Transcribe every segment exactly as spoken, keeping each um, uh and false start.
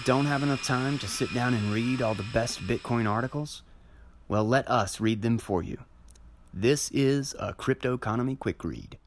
don't have enough time to sit down and read all the best Bitcoin articles? Well, let us read them for you. This is a Crypto Economy Quick Read.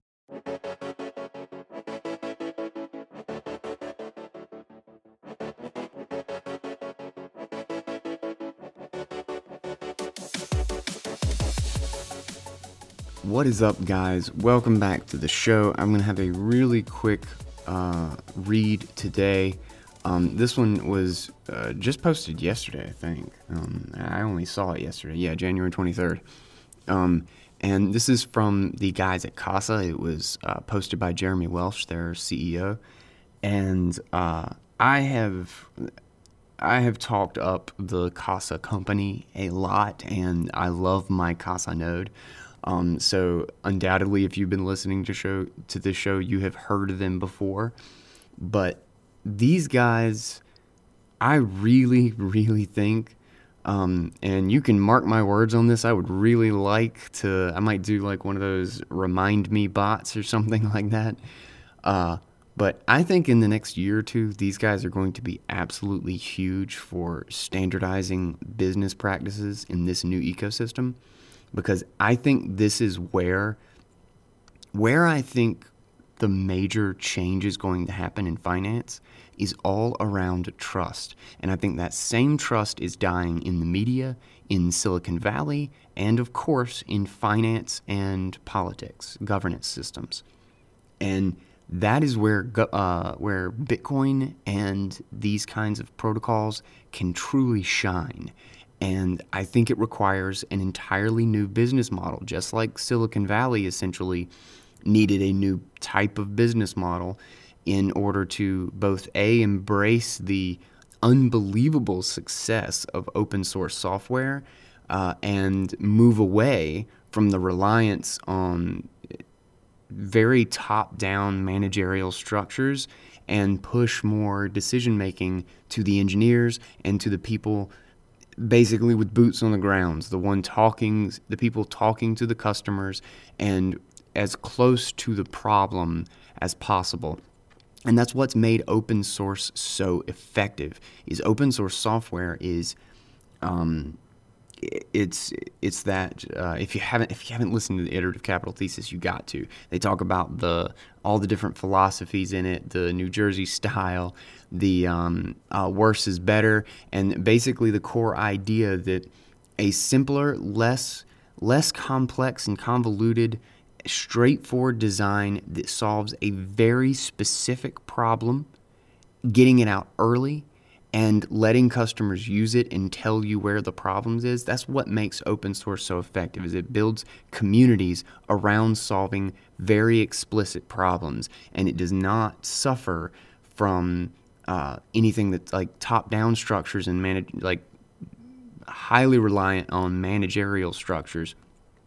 What is up, guys? Welcome back to the show. I'm going to have a really quick uh, read today. Um, this one was uh, just posted yesterday, I think. Um, I only saw it yesterday. Yeah, January twenty-third. Um, and this is from the guys at Casa. It was uh, posted by Jeremy Welsh, their C E O. And uh, I have I have talked up the Casa company a lot, and I love my Casa node. Um, so undoubtedly, if you've been listening to show to this show, you have heard of them before. But these guys, I really, really think, um, and you can mark my words on this, I would really like to, I might do like one of those remind me bots or something like that. Uh, but I think in the next year or two, these guys are going to be absolutely huge for standardizing business practices in this new ecosystem. Because I think this is where, where I think the major change is going to happen in finance is all around trust. And I think that same trust is dying in the media, in Silicon Valley, and of course in finance and politics, governance systems. And that is where uh, where Bitcoin and these kinds of protocols can truly shine. And I think it requires an entirely new business model, just like Silicon Valley essentially needed a new type of business model in order to both A, embrace the unbelievable success of open source software uh, and move away from the reliance on very top-down managerial structures and push more decision-making to the engineers and to the people basically with boots on the grounds, the one talking, the people talking to the customers and as close to the problem as possible. And that's what's made open source so effective. Is open source software is, um, it's it's that uh, if you haven't if you haven't listened to the Iterative Capital Thesis, you got to. They talk about the all the different philosophies in it, the New Jersey style, the um, uh, worse is better, and basically the core idea that a simpler, less less complex and convoluted, straightforward design that solves a very specific problem, getting it out early, and letting customers use it and tell you where the problems is, that's what makes open source so effective, is it builds communities around solving very explicit problems, and it does not suffer from uh, anything that's like top-down structures and manage, like highly reliant on managerial structures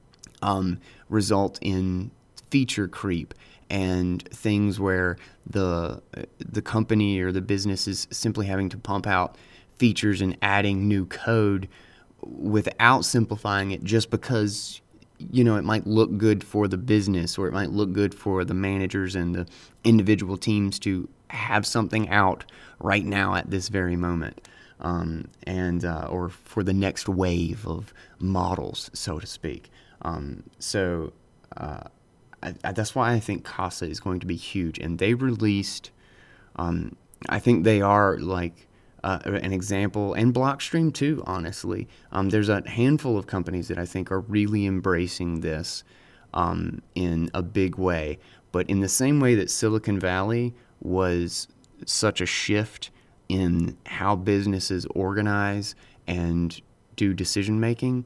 um, result in feature creep and things where the the company or the business is simply having to pump out features and adding new code without simplifying it just because, you know, it might look good for the business or it might look good for the managers and the individual teams to have something out right now at this very moment, um, and uh, or for the next wave of models, so to speak. Um, so uh, I, I, that's why I think Casa is going to be huge. And they released, um, I think they are like uh, an example, and Blockstream too, honestly. Um, there's a handful of companies that I think are really embracing this um, in a big way. But in the same way that Silicon Valley was such a shift in how businesses organize and do decision making,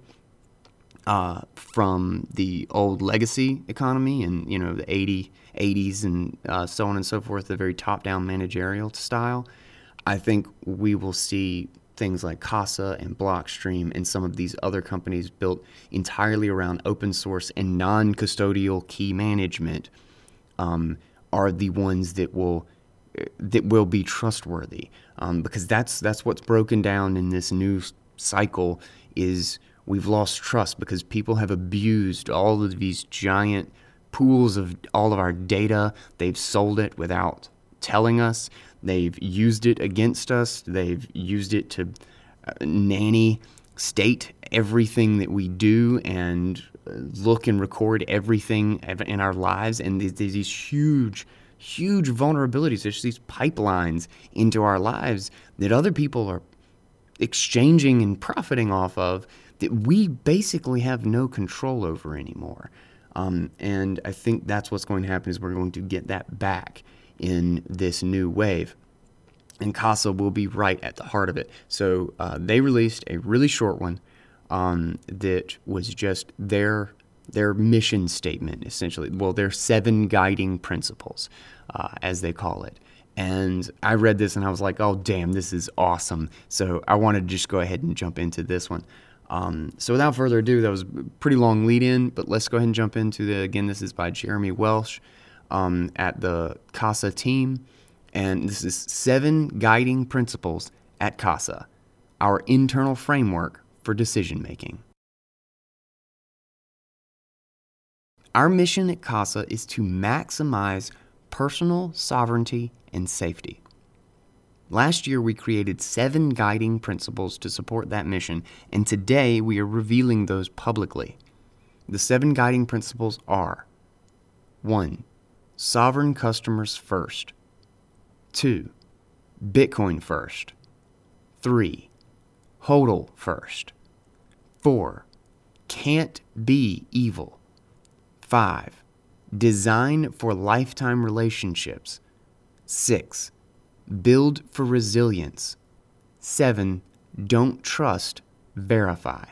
Uh, from the old legacy economy and, you know, the eighties and uh, so on and so forth, the very top-down managerial style, I think we will see things like Casa and Blockstream and some of these other companies built entirely around open source and non-custodial key management um, are the ones that will that will be trustworthy, um, because that's that's what's broken down in this new cycle is we've lost trust because people have abused all of these giant pools of all of our data. They've sold it without telling us. They've used it against us. They've used it to uh, nanny state everything that we do and look and record everything in our lives. And there's these huge, huge vulnerabilities. There's these pipelines into our lives that other people are exchanging and profiting off of that we basically have no control over anymore. Um, and I think that's what's going to happen is we're going to get that back in this new wave. And Casa will be right at the heart of it. So uh, they released a really short one um, that was just their their mission statement, essentially. Well, their seven guiding principles, uh, as they call it. And I read this and I was like, oh, damn, this is awesome. So I wanted to just go ahead and jump into this one. Um, so without further ado, that was a pretty long lead in, but let's go ahead and jump into the, again, this is by Jeremy Welsh um, at the Casa team. And this is seven guiding principles at Casa, our internal framework for decision making. Our mission at Casa is to maximize personal sovereignty and safety. Last year, we created seven guiding principles to support that mission, and today we are revealing those publicly. The seven guiding principles are: one. Sovereign customers first. two. Bitcoin first. three. HODL first. four. Can't be evil. five. Design for lifetime relationships. six. Build for resilience. seven. Don't trust, verify.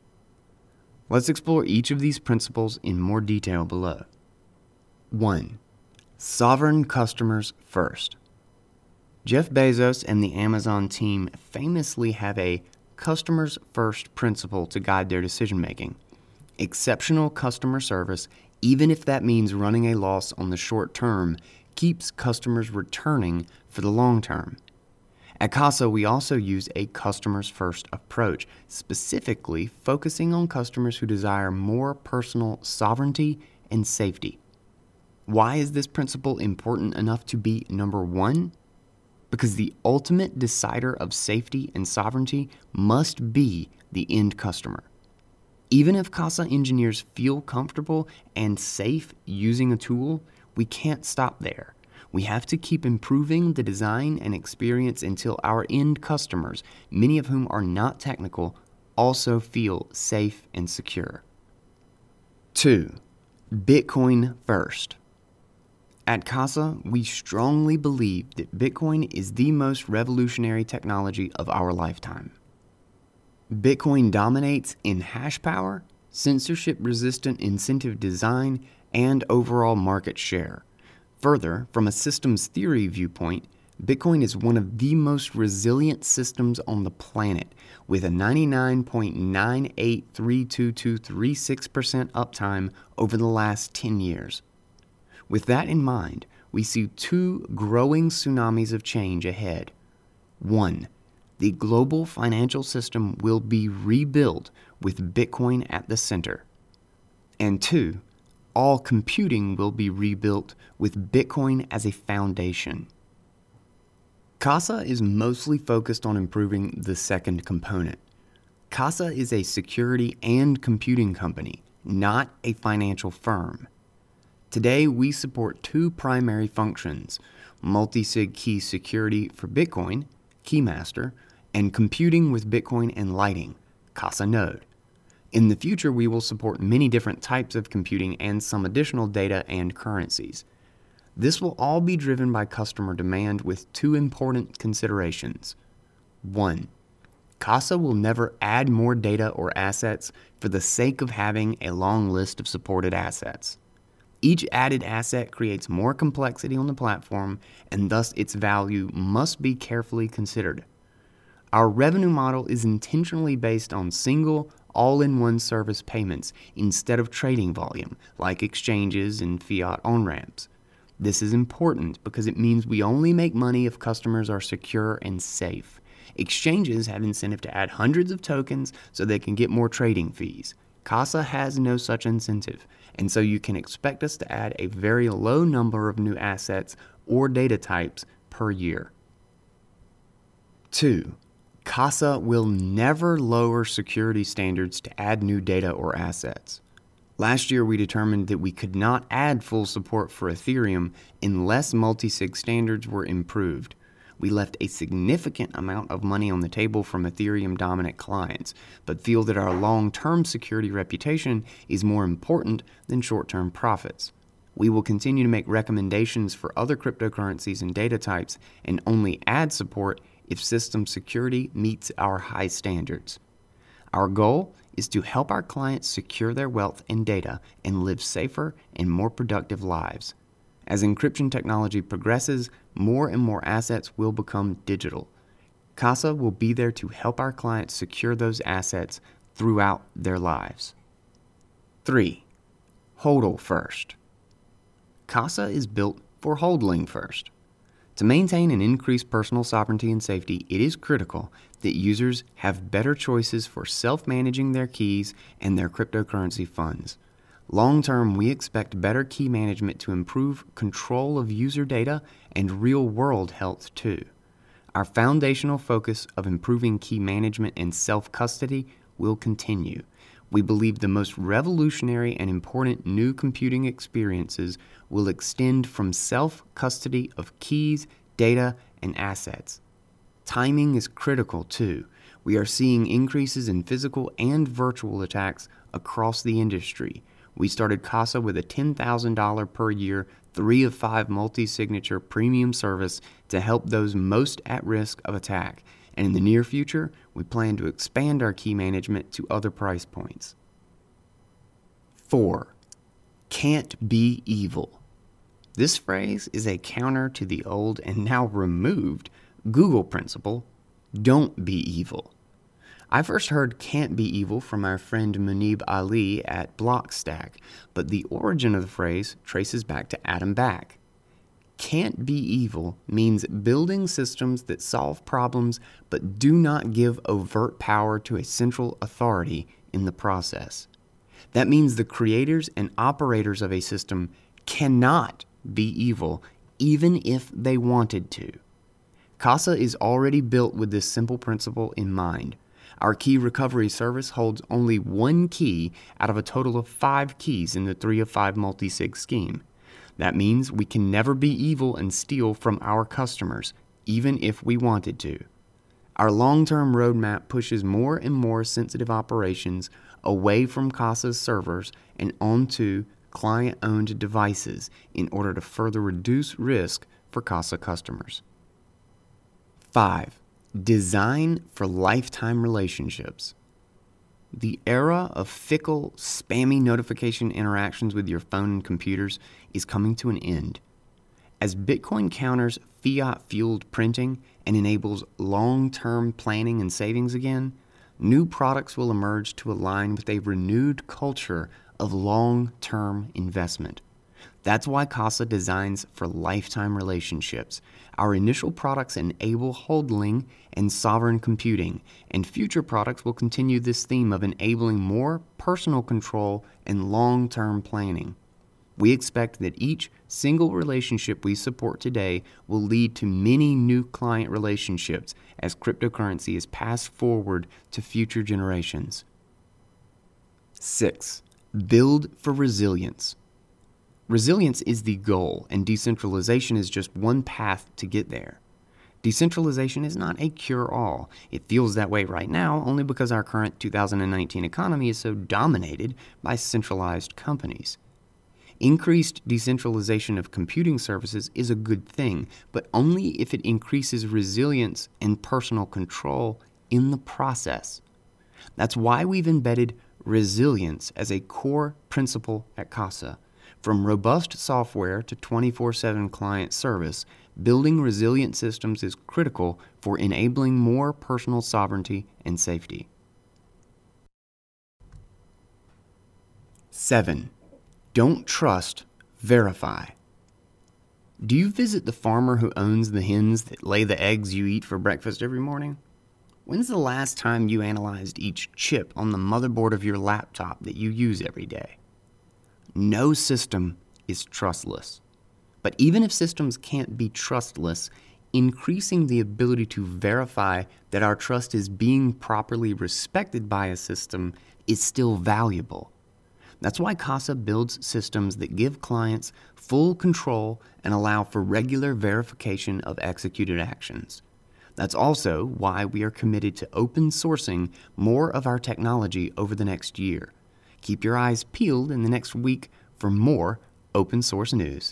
Let's explore each of these principles in more detail below. one. Sovereign customers first. Jeff Bezos and the Amazon team famously have a customers first principle to guide their decision making. Exceptional customer service, even if that means running a loss on the short term, keeps customers returning for the long term. At Casa, we also use a customers first approach, specifically focusing on customers who desire more personal sovereignty and safety. Why is this principle important enough to be number one? Because the ultimate decider of safety and sovereignty must be the end customer. Even if Casa engineers feel comfortable and safe using a tool, we can't stop there. We have to keep improving the design and experience until our end customers, many of whom are not technical, also feel safe and secure. two. Bitcoin first. At Casa, we strongly believe that Bitcoin is the most revolutionary technology of our lifetime. Bitcoin dominates in hash power, censorship-resistant incentive design, and overall market share. Further, from a systems theory viewpoint, Bitcoin is one of the most resilient systems on the planet, with a ninety-nine point nine eight three two two three six percent uptime over the last ten years. With that in mind, we see two growing tsunamis of change ahead. One, the global financial system will be rebuilt with Bitcoin at the center. And two, all computing will be rebuilt with Bitcoin as a foundation. Casa is mostly focused on improving the second component. Casa is a security and computing company, not a financial firm. Today, we support two primary functions: multi-sig key security for Bitcoin, Keymaster, and computing with Bitcoin and Lightning, Casa Node. In the future, we will support many different types of computing and some additional data and currencies. This will all be driven by customer demand with two important considerations. One, Casa will never add more data or assets for the sake of having a long list of supported assets. Each added asset creates more complexity on the platform, and thus its value must be carefully considered. Our revenue model is intentionally based on single, all-in-one service payments instead of trading volume, like exchanges and fiat on-ramps. This is important because it means we only make money if customers are secure and safe. Exchanges have incentive to add hundreds of tokens so they can get more trading fees. Casa has no such incentive, and so you can expect us to add a very low number of new assets or data types per year. Two, Casa will never lower security standards to add new data or assets. Last year, we determined that we could not add full support for Ethereum unless multi-sig standards were improved. We left a significant amount of money on the table from Ethereum-dominant clients, but feel that our long-term security reputation is more important than short-term profits. We will continue to make recommendations for other cryptocurrencies and data types and only add support if system security meets our high standards. Our goal is to help our clients secure their wealth and data and live safer and more productive lives. As encryption technology progresses, more and more assets will become digital. Casa will be there to help our clients secure those assets throughout their lives. Three, HODL first. Casa is built for HODLing first. To maintain and increase personal sovereignty and safety, it is critical that users have better choices for self-managing their keys and their cryptocurrency funds. Long-term, we expect better key management to improve control of user data and real-world health too. Our foundational focus of improving key management and self-custody will continue. We believe the most revolutionary and important new computing experiences will extend from self-custody of keys, data, and assets. Timing is critical too. We are seeing increases in physical and virtual attacks across the industry. We started Casa with a ten thousand dollars per year, three of five multi-signature premium service to help those most at risk of attack. And in the near future, we plan to expand our key management to other price points. Four, can't be evil. This phrase is a counter to the old and now removed Google principle, don't be evil. I first heard can't be evil from our friend Muneeb Ali at Blockstack, but the origin of the phrase traces back to Adam Back. Can't be evil means building systems that solve problems but do not give overt power to a central authority in the process. That means the creators and operators of a system cannot be evil, even if they wanted to. Casa is already built with this simple principle in mind. Our key recovery service holds only one key out of a total of five keys in the three of five multi-sig scheme. That means we can never be evil and steal from our customers, even if we wanted to. Our long-term roadmap pushes more and more sensitive operations away from Casa's servers and onto client-owned devices in order to further reduce risk for Casa customers. Five, design for lifetime relationships. The era of fickle, spammy notification interactions with your phone and computers is coming to an end. As Bitcoin counters fiat-fueled printing and enables long-term planning and savings again, new products will emerge to align with a renewed culture of long-term investment. That's why Casa designs for lifetime relationships. Our initial products enable hodling and sovereign computing, and future products will continue this theme of enabling more personal control and long-term planning. We expect that each single relationship we support today will lead to many new client relationships as cryptocurrency is passed forward to future generations. Six, build for resilience. Resilience is the goal, and decentralization is just one path to get there. Decentralization is not a cure-all. It feels that way right now only because our current two thousand nineteen economy is so dominated by centralized companies. Increased decentralization of computing services is a good thing, but only if it increases resilience and personal control in the process. That's why we've embedded resilience as a core principle at Casa. From robust software to twenty-four seven client service, building resilient systems is critical for enabling more personal sovereignty and safety. Seven, don't trust, verify. Do you visit the farmer who owns the hens that lay the eggs you eat for breakfast every morning? When's the last time you analyzed each chip on the motherboard of your laptop that you use every day? No system is trustless. But even if systems can't be trustless, increasing the ability to verify that our trust is being properly respected by a system is still valuable. That's why Casa builds systems that give clients full control and allow for regular verification of executed actions. That's also why we are committed to open sourcing more of our technology over the next year. Keep your eyes peeled in the next week for more open source news.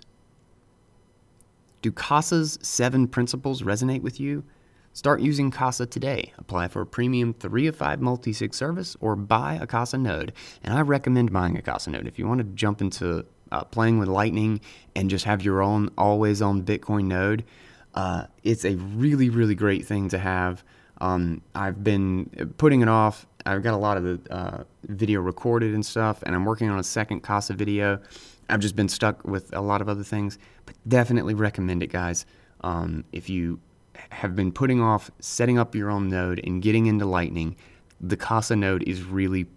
Do Casa's seven principles resonate with you? Start using Casa today. Apply for a premium three of five multi-sig service or buy a Casa node. And I recommend buying a Casa node. If you want to jump into uh, playing with Lightning and just have your own always-on Bitcoin node, uh, it's a really, really great thing to have. Um, I've been putting it off. I've got a lot of the uh, video recorded and stuff, and I'm working on a second Casa video. I've just been stuck with a lot of other things, but definitely recommend it, guys. Um, if you have been putting off setting up your own node and getting into Lightning, the Casa node is really,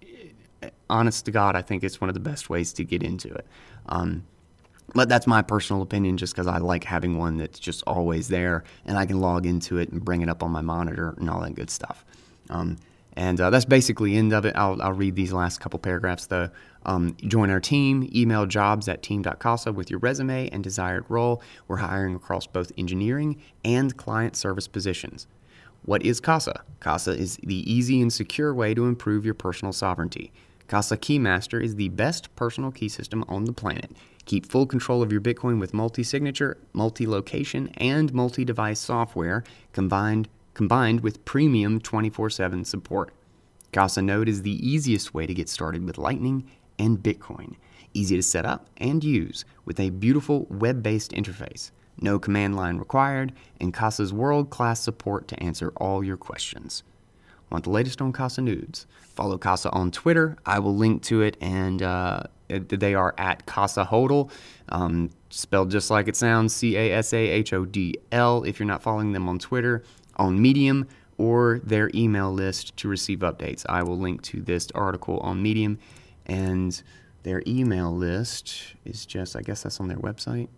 honest to God, I think it's one of the best ways to get into it. Um, but that's my personal opinion, just because I like having one that's just always there, and I can log into it and bring it up on my monitor and all that good stuff. Um, And uh, that's basically the end of it. I'll, I'll read these last couple paragraphs, though. Um, join our team. Email jobs at team dot casa with your resume and desired role. We're hiring across both engineering and client service positions. What is Casa? Casa is the easy and secure way to improve your personal sovereignty. Casa Keymaster is the best personal key system on the planet. Keep full control of your Bitcoin with multi-signature, multi-location, and multi-device software combined combined with premium twenty-four seven support. Casa Node is the easiest way to get started with Lightning and Bitcoin. Easy to set up and use with a beautiful web-based interface. No command line required, and Casa's world-class support to answer all your questions. Want the latest on Casa Nudes? Follow Casa on Twitter. I will link to it, and uh, they are at Casa Hodl, um, spelled just like it sounds, C A S A H O D L, if you're not following them on Twitter, on Medium, or their email list to receive updates. I will link to this article on Medium, and their email list is just, I guess that's on their website,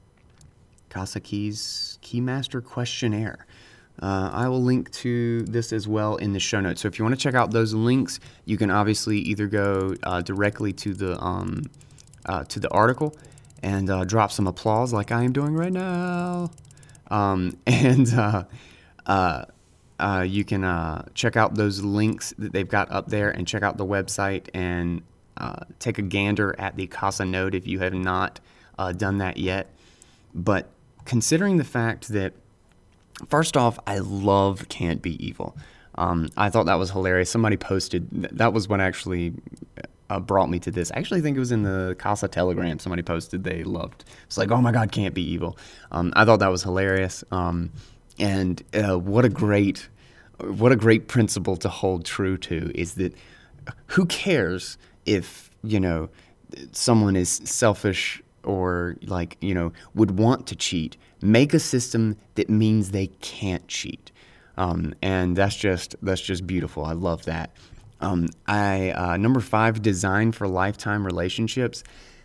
Casa Keys Keymaster Questionnaire. Uh, I will link to this as well in the show notes. So if you want to check out those links, you can obviously either go uh, directly to the um, uh, to the article and uh, drop some applause like I am doing right now, um, and uh, uh, uh, you can uh, check out those links that they've got up there and check out the website and uh, take a gander at the Casa node if you have not uh, done that yet. But considering the fact that, first off, I love Can't Be Evil. Um, I thought that was hilarious. Somebody posted, that was what actually uh, brought me to this. I actually think it was in the Casa Telegram. Somebody posted they loved. It's like, oh my God, Can't Be Evil. Um, I thought that was hilarious. Um, and uh, what a great, what a great principle to hold true to is that who cares if, you know, someone is selfish or like, you know, would want to cheat. Make a system that means they can't cheat. Um, and that's just that's just beautiful. I love that. Um, I uh, number five, design for lifetime relationships.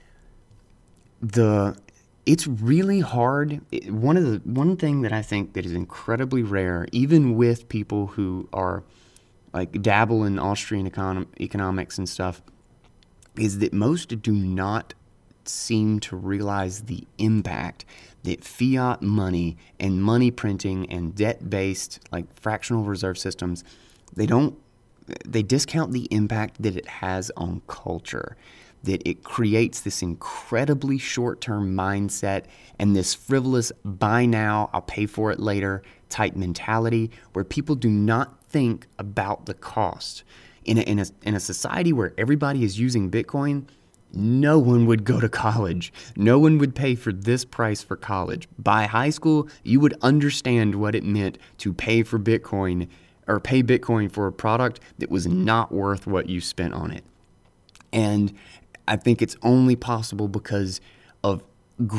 The it's really hard. It, one of the one thing that I think that is incredibly rare, even with people who are like dabble in Austrian econ- economics and stuff, is that most do not seem to realize the impact that fiat money and money printing and debt-based like fractional reserve systems, they don't, they discount the impact that it has on culture, that it creates this incredibly short-term mindset and this frivolous buy now, I'll pay for it later type mentality where people do not think about the cost. In a, in a, in a society where everybody is using Bitcoin, no one would go to college. No one would pay for this price for college. By high school, you would understand what it meant to pay for Bitcoin or pay Bitcoin for a product that was not worth what you spent on it. And I think it's only possible because of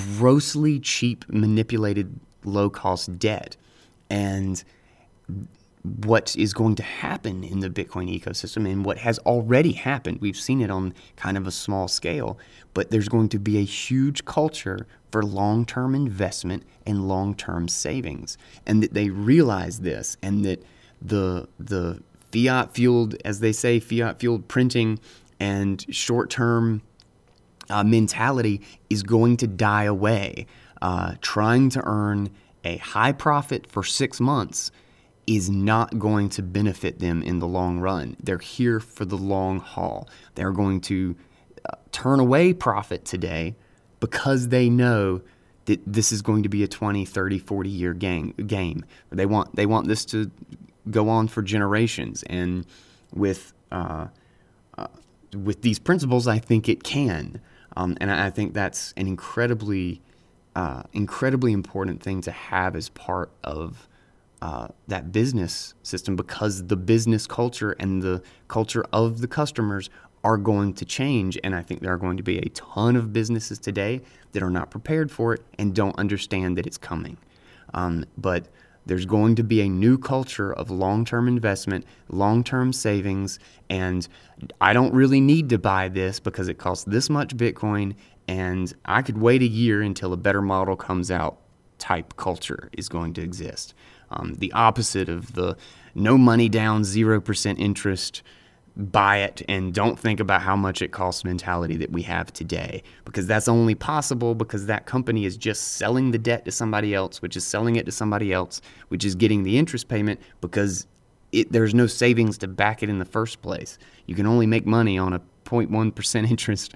grossly cheap, manipulated, low-cost debt. And what is going to happen in the Bitcoin ecosystem and what has already happened. We've seen it on kind of a small scale, but there's going to be a huge culture for long-term investment and long-term savings, and that they realize this, and that the the fiat-fueled, as they say, fiat-fueled printing and short-term uh, mentality is going to die away. Uh, trying to earn a high profit for six months is not going to benefit them in the long run. They're here for the long haul. They're going to uh, turn away profit today because they know that this is going to be a twenty, thirty, forty year game. game. They want they want this to go on for generations. And with uh, uh, with these principles, I think it can. Um, and I think that's an incredibly, uh, incredibly important thing to have as part of Uh, that business system, because the business culture and the culture of the customers are going to change. And I think there are going to be a ton of businesses today that are not prepared for it and don't understand that it's coming. Um, but there's going to be a new culture of long-term investment, long-term savings, and I don't really need to buy this because it costs this much Bitcoin and I could wait a year until a better model comes out type culture is going to exist. Um, the opposite of the no money down, zero percent interest, buy it and don't think about how much it costs mentality that we have today. Because that's only possible because that company is just selling the debt to somebody else, which is selling it to somebody else, which is getting the interest payment because it, there's no savings to back it in the first place. You can only make money on a zero point one percent interest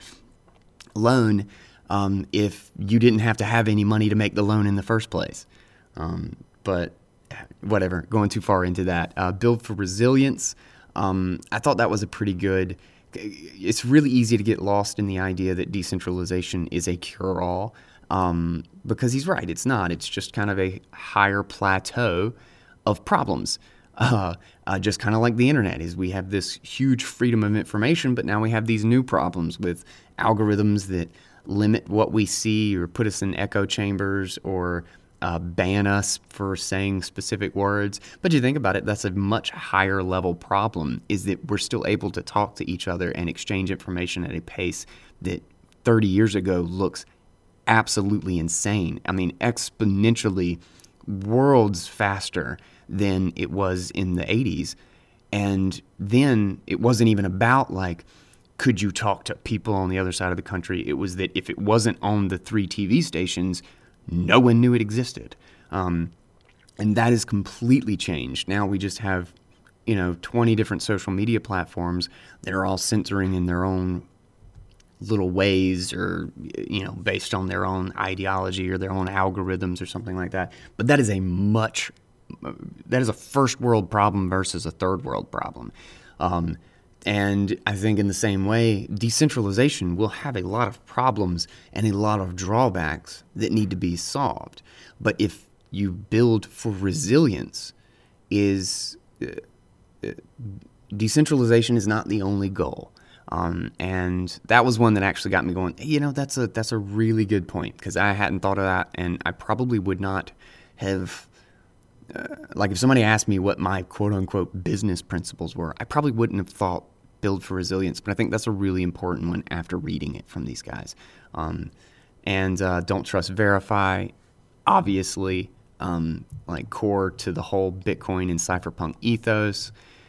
loan um, if you didn't have to have any money to make the loan in the first place. Um, but whatever, going too far into that. Uh, build for resilience. Um, I thought that was a pretty good, it's really easy to get lost in the idea that decentralization is a cure-all, um, because he's right, it's not. It's just kind of a higher plateau of problems. Uh, uh, just kind of like the internet is, we have this huge freedom of information, but now we have these new problems with algorithms that limit what we see or put us in echo chambers or Uh, ban us for saying specific words. But you think about it, that's a much higher level problem, is that we're still able to talk to each other and exchange information at a pace that thirty years ago looks absolutely insane. I mean, exponentially worlds faster than it was in the eighties. And then it wasn't even about like, could you talk to people on the other side of the country? It was that if it wasn't on the three T V stations, no one knew it existed. Um, and that has completely changed. Now we just have, you know, twenty different social media platforms that are all censoring in their own little ways, or, you know, based on their own ideology or their own algorithms or something like that. But that is a much, that is a first world problem versus a third world problem. Um, And I think in the same way, decentralization will have a lot of problems and a lot of drawbacks that need to be solved. But if you build for resilience, is uh, uh, decentralization is not the only goal. Um, and that was one that actually got me going, you know, that's a that's a really good point, because I hadn't thought of that, and I probably would not have, uh, like if somebody asked me what my quote-unquote business principles were, I probably wouldn't have thought build for resilience, but I think that's a really important one after reading it from these guys. Um, and uh, don't trust, verify, obviously, um, like core to the whole Bitcoin and cypherpunk ethos.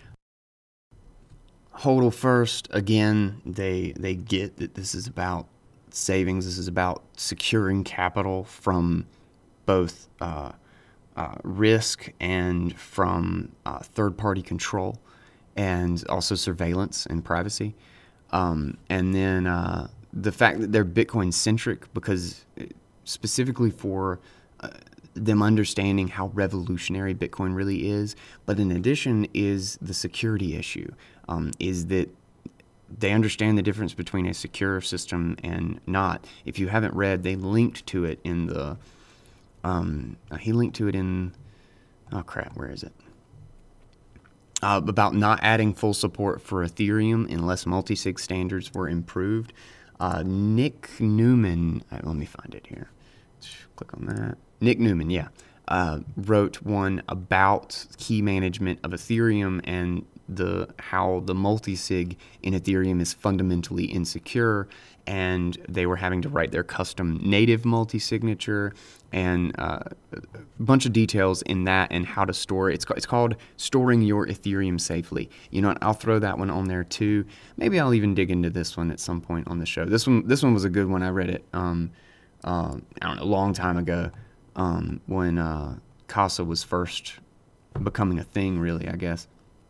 HODL first, again, they they get that this is about savings, this is about securing capital from both uh, uh, risk and from uh, third-party control, and also surveillance and privacy. Um, and then uh, the fact that they're Bitcoin-centric, because specifically for uh, them understanding how revolutionary Bitcoin really is. But in addition is the security issue, um, is that they understand the difference between a secure system and not. If you haven't read, they linked to it in the, um, he linked to it in, oh crap, where is it? Uh, about not adding full support for Ethereum unless multi-sig standards were improved. Uh, Nick Newman, uh, let me find it here. Click on that. Nick Newman, yeah. uh, wrote one about key management of Ethereum and the how the multi-sig in Ethereum is fundamentally insecure, and they were having to write their custom native multi-signature and uh, a bunch of details in that and how to store it. It's, it's called Storing Your Ethereum Safely. You know what? I'll throw that one on there too. Maybe I'll even dig into this one at some point on the show. This one this one was a good one. I read it, um, uh, I don't know, a long time ago um, when uh, Casa was first becoming a thing, really, I guess.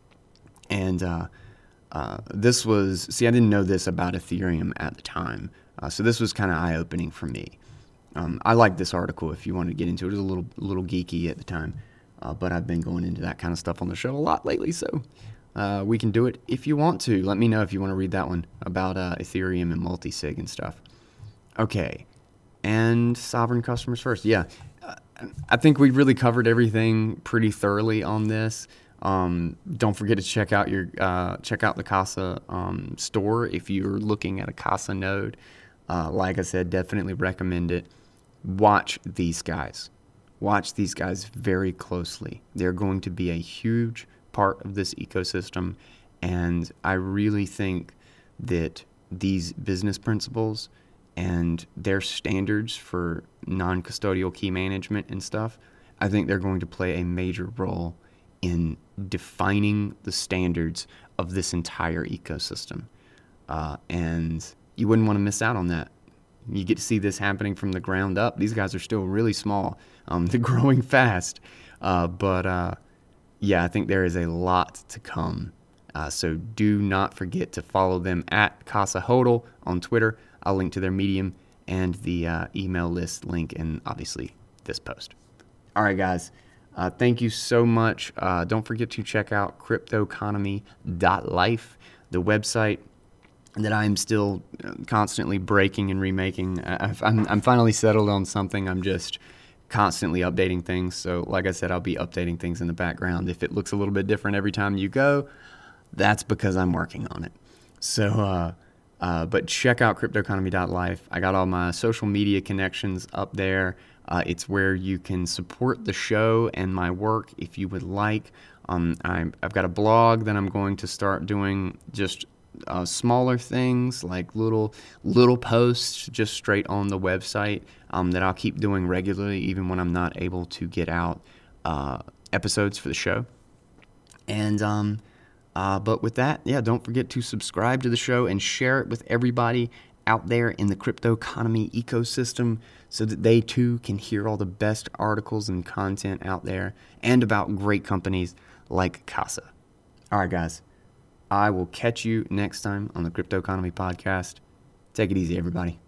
And uh, uh, this was, see, I didn't know this about Ethereum at the time. Uh, so this was kind of eye-opening for me. Um, I like this article if you want to get into it. It was a little, little geeky at the time, uh, but I've been going into that kind of stuff on the show a lot lately, so uh, we can do it if you want to. Let me know if you want to read that one about uh, Ethereum and multi-sig and stuff. Okay, and sovereign customers first. Yeah, uh, I think we really covered everything pretty thoroughly on this. Um, don't forget to check out your uh, check out the Casa um, store if you're looking at a Casa node. Uh, like I said, definitely recommend it. Watch these guys. Watch these guys very closely. They're going to be a huge part of this ecosystem, and I really think that these business principles and their standards for non-custodial key management and stuff, I think they're going to play a major role in defining the standards of this entire ecosystem. Uh, and you wouldn't want to miss out on that. You get to see this happening from the ground up. These guys are still really small. Um, they're growing fast. Uh, but uh, yeah, I think there is a lot to come. Uh, so do not forget to follow them at Casa Hodl on Twitter. I'll link to their Medium and the uh, email list link in, obviously, this post. All right, guys. Uh, thank you so much. Uh, don't forget to check out cryptoconomy dot life, the website that I'm still constantly breaking and remaking. I've, I'm, I'm finally settled on something. I'm just constantly updating things. So like I said, I'll be updating things in the background. If it looks a little bit different every time you go, that's because I'm working on it. So, uh, uh, but check out cryptoconomy dot life. I got all my social media connections up there. Uh, it's where you can support the show and my work if you would like. Um, I'm, I've got a blog that I'm going to start doing just uh, smaller things like little little posts just straight on the website um, that I'll keep doing regularly even when I'm not able to get out uh, episodes for the show. And um, uh, but with that, yeah, don't forget to subscribe to the show and share it with everybody out there in the cryptoconomy ecosystem so that they too can hear all the best articles and content out there and about great companies like Casa. All right, guys. I will catch you next time on the Crypto Economy Podcast. Take it easy, everybody.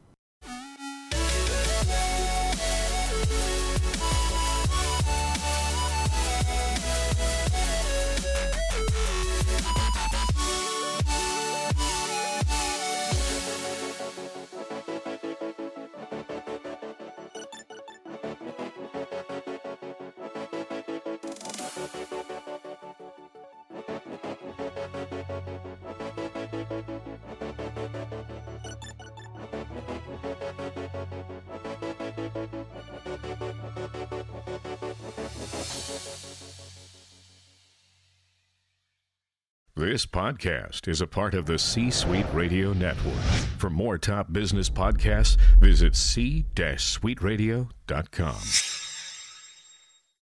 This podcast is a part of the C-Suite Radio Network. For more top business podcasts, visit c suite radio dot com.